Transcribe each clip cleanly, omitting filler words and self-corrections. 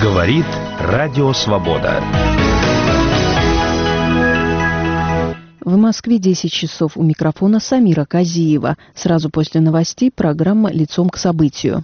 Говорит Радио Свобода. В Москве 10 часов. У микрофона Самира Казиева. Сразу после новостей программа «Лицом к событию».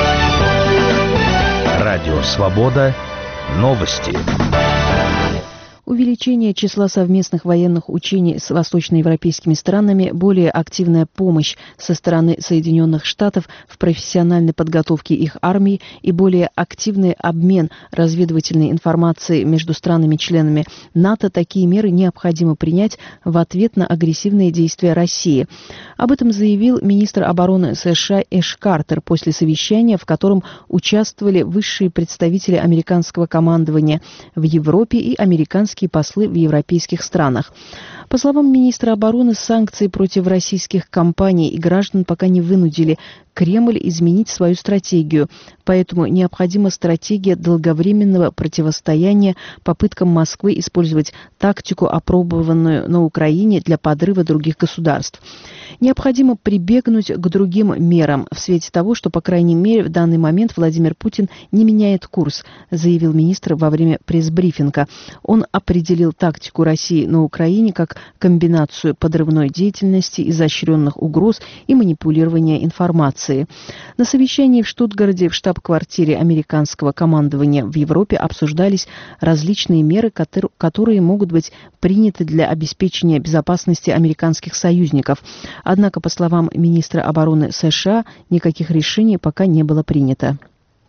Радио Свобода. Новости. Увеличение числа совместных военных учений с восточноевропейскими странами, более активная помощь со стороны Соединенных Штатов в профессиональной подготовке их армий и более активный обмен разведывательной информацией между странами-членами НАТО — такие меры необходимо принять в ответ на агрессивные действия России. Об этом заявил министр обороны США Эш Картер после совещания, в котором участвовали высшие представители американского командования в Европе и американские послы в европейских странах. По словам министра обороны, санкции против российских компаний и граждан пока не вынудили Кремль изменить свою стратегию, поэтому необходима стратегия долговременного противостояния попыткам Москвы использовать тактику, опробованную на Украине, для подрыва других государств. Необходимо прибегнуть к другим мерам в свете того, что, по крайней мере, в данный момент Владимир Путин не меняет курс, заявил министр во время пресс-брифинга. Он определил тактику России на Украине как комбинацию подрывной деятельности, изощренных угроз и манипулирования информацией. На совещании в Штутгарте в штаб-квартире американского командования в Европе обсуждались различные меры, которые могут быть приняты для обеспечения безопасности американских союзников. Однако, по словам министра обороны США, никаких решений пока не было принято.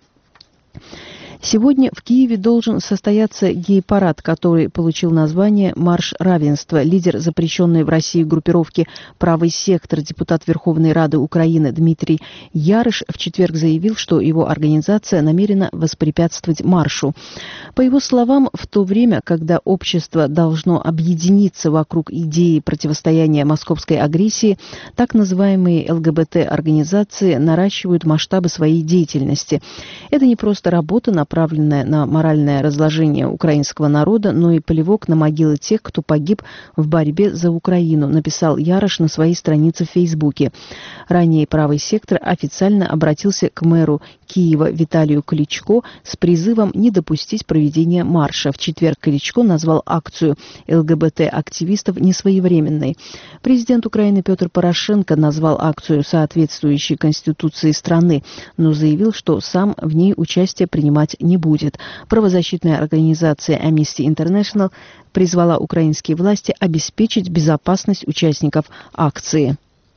Сегодня в Киеве должен состояться гей-парад, который получил название «Марш равенства». Лидер запрещенной в России группировки «Правый сектор», депутат Верховной Рады Украины Дмитрий Ярыш в четверг заявил, что его организация намерена воспрепятствовать маршу. По его словам, в то время, когда общество должно объединиться вокруг идеи противостояния московской агрессии, так называемые ЛГБТ-организации наращивают масштабы своей деятельности. Это не просто работа, направленная на моральное разложение украинского народа, но и плевок на могилы тех, кто погиб в борьбе за Украину, написал Ярош на своей странице в Фейсбуке. Ранее правый сектор официально обратился к мэру Киева Виталию Кличко с призывом не допустить проведения марша. В четверг Кличко назвал акцию ЛГБТ-активистов несвоевременной. Президент Украины Петр Порошенко назвал акцию соответствующей Конституции страны, но заявил, что сам в ней участие принимать не будет. Правозащитная организация Amnesty International призвала украинские власти обеспечить безопасность участников акции.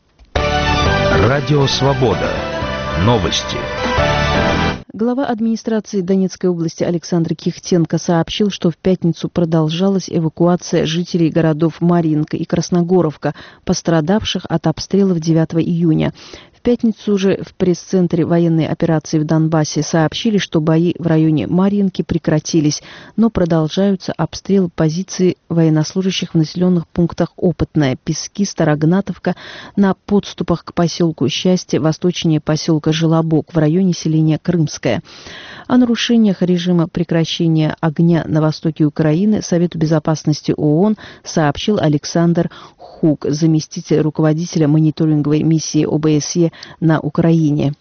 Радио Свобода. Новости. Глава администрации Донецкой области Александр Кихтенко сообщил, что в пятницу продолжалась эвакуация жителей городов Марьинка и Красногоровка, пострадавших от обстрелов 9 июня. В пятницу же в пресс-центре военной операции в Донбассе сообщили, что бои в районе Марьинки прекратились, но продолжаются обстрелы позиций военнослужащих в населенных пунктах Опытное, Пески, Старогнатовка, на подступах к поселку Счастье, восточнее поселка Желобок, в районе селения Крымское. О нарушениях режима прекращения огня на востоке Украины Совету безопасности ООН сообщил Александр Хук, заместитель руководителя мониторинговой миссии ОБСЕ на Украине.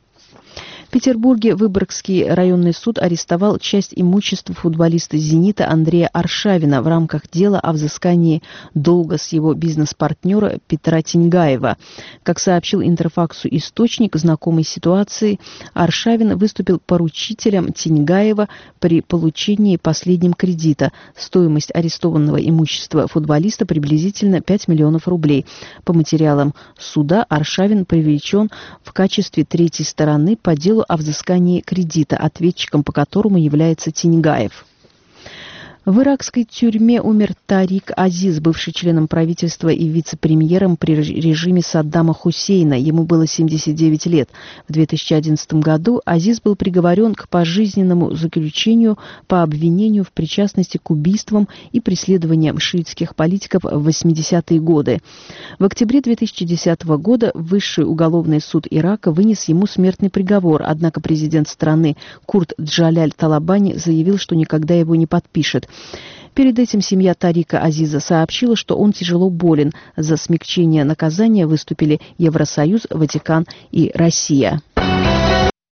В Петербурге Выборгский районный суд арестовал часть имущества футболиста «Зенита» Андрея Аршавина в рамках дела о взыскании долга с его бизнес-партнера Петра Тиньгаева. Как сообщил Интерфаксу источник, знакомый ситуации, Аршавин выступил поручителем Тиньгаева при получении последним кредита. Стоимость арестованного имущества футболиста приблизительно 5 миллионов рублей. По материалам суда Аршавин привлечен в качестве третьей стороны по делу о взыскании кредита, ответчиком по которому является Тиньгаев. В иракской тюрьме умер Тарик Азиз, бывший членом правительства и вице-премьером при режиме Саддама Хусейна. Ему было 79 лет. В 2011 году Азиз был приговорен к пожизненному заключению по обвинению в причастности к убийствам и преследованиям шиитских политиков в 80-е годы. В октябре 2010 года Высший уголовный суд Ирака вынес ему смертный приговор, однако президент страны Курт Джаляль Талабани заявил, что никогда его не подпишет. Перед этим семья Тарика Азиза сообщила, что он тяжело болен. За смягчение наказания выступили Евросоюз, Ватикан и Россия.